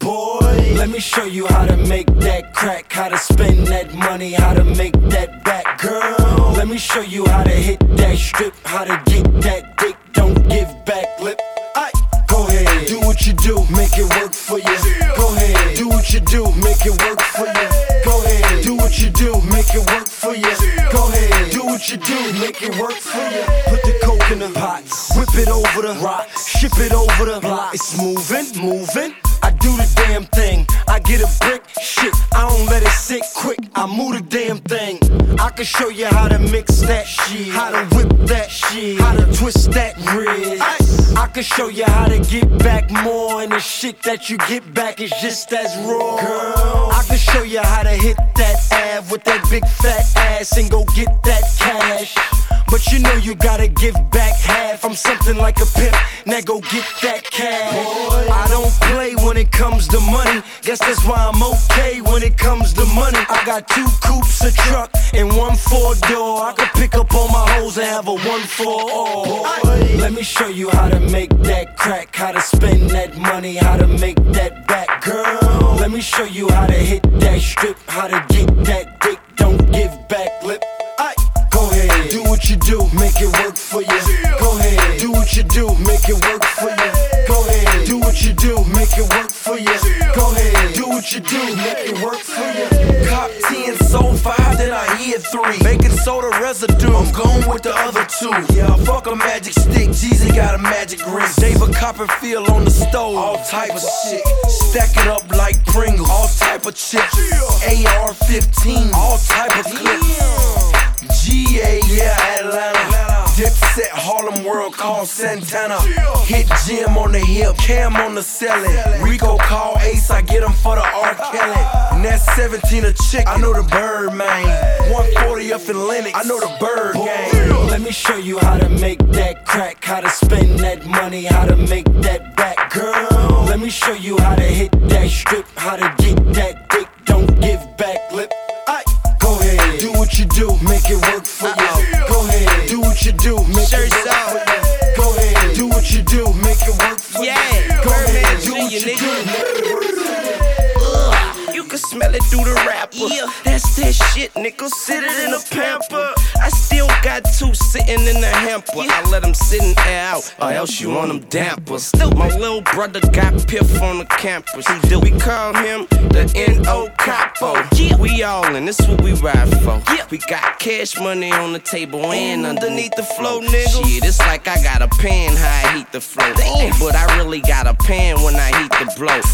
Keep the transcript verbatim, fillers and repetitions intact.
boy. Let me show you how to make that crack, how to spend that money, how to make that back, girl. Let me show you how to hit that strip, how to get that dick, don't give back lip. Aye. Go ahead, do what you do, make it work for you. Go ahead, do what you do, make it work for you. Go ahead, do what you do, make it work for you. Go ahead, do what you do, make it work for you. Put the coke in the pot, whip it over the rock, ship it over the block. It's moving, moving. I do the damn thing. I get a brick, shit, I don't let it sit quick. I move the damn thing. I can show you how to mix that shit, how to whip that shit, how to twist that wrist. I can show you how to get back more, and the shit that you get back is just as raw. Girl, I can show you how to hit that ab with that big fat ass and go get that cash. But you know you gotta give back half. I'm something like a pimp, now go get that cash. Boy, I don't play when it comes to money. Guess that's why I'm okay when it comes to money. I got two coupes, a truck, and one four door. I can pick up all my hoes and have a one for all. Boy, let me show you how to make that crack, how to spend that money, how to make that back, girl. Let me show you how to hit that strip, how to get that dick, don't give back lip. Aye. Go ahead, do what you do, make it work for you. Go ahead, do what you do, make it work for you. Go ahead, do what you do, make it work for you. Go ahead, do what you do, make it work for you. Cop ten, sold five, then I hit three. Baking soda residue, I'm going with the other two. Yeah, fuck a magic stick, Jeezy got a magic ring. David Copperfield on the stove, all type of shit. Stack it up like Pringles, all type of chips. A R fifteen, all type of clips. G A, yeah, Atlanta. Dipset, Harlem World, call Santana. Hit Jim on the hip, Cam on the ceiling. Rico call Ace, I get him for the R. Kelly. And that's seventeen a chick, I know the bird, man. one forty up in Lennox, I know the bird gang. Let me show you how to make that crack, how to spend that money, how to make that back, girl. Let me show you how to hit that strip, how to get that dick, don't give back lip. Aye. Go ahead, do what you do, make it work for you. Go ahead, do what you do, make it work for you. Go ahead, do what you do, make it work for you. Yeah, Go ahead, do Birdman what you Junior, do, nigga. make it work for you. You can smell it through the wrapper. Yeah. That's that shit, nigga. Sit it in a pamper. I still got two sitting in the hamper. I let them sit and air out, or else you want them damper. Still, my little brother got piff on the campus. He do. We call him the N O Capo. Yeah. We all in, this what we ride for. Yeah. We got cash money on the table and underneath the flow, nigga. Shit, it's like I got a pan how I heat the flow. Damn. But I really got a pan when I heat the blow.